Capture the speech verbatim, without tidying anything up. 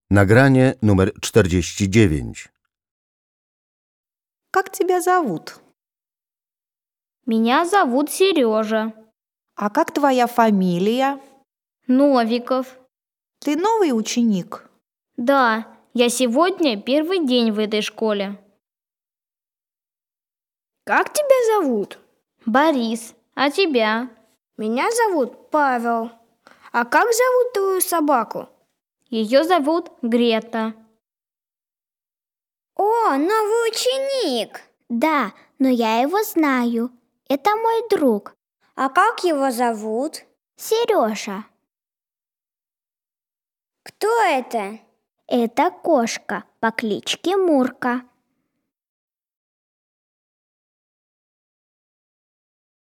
Nagranie numer czterdzieści dziewięć. Как тебя зовут? Меня зовут Сережа. А как твоя фамилия? Новиков. Ты новый ученик? Да, я сегодня первый день в этой школе. Как тебя зовут? Борис, а тебя? Меня зовут Павел. А как зовут твою собаку? Ее зовут Грета. О, новый ученик! Да, но я его знаю. Это мой друг. А как его зовут? Сережа. Кто это? Это кошка по кличке Мурка.